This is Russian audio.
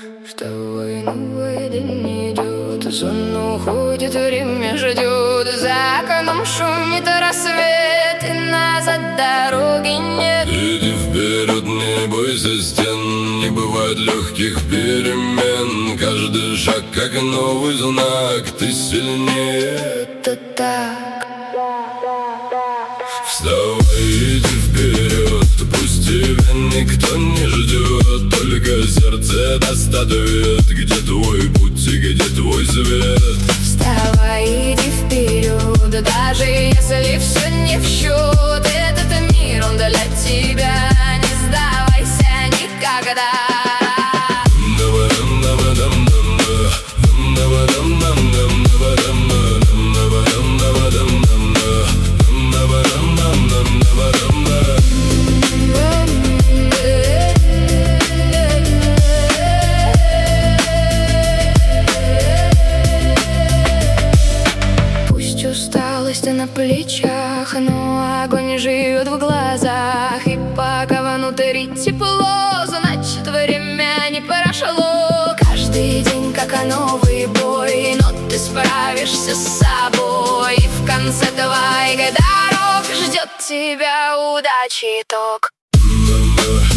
Что войну не идет, сон уходит, время ждет. За окном шумит рассвет, и назад дороги нет. Иди вперед, не бойся стен, не бывает легких перемен. Каждый шаг как новый знак, ты сильнее. Это так. Вставай, иди вперед, пусть тебя никто не ждет. Только сердце даст ответ, где твой путь и где твой свет. Вставай, иди вперед, даже если все не в счет. Этот мир, он для тебя, не сдавайся никогда. Усталость на плечах, но огонь живет в глазах. И пока внутри тепло, значит время не прошло. Каждый день как новый бой, но ты справишься с собой. И в конце твоих дорог ждет тебя удачи итог.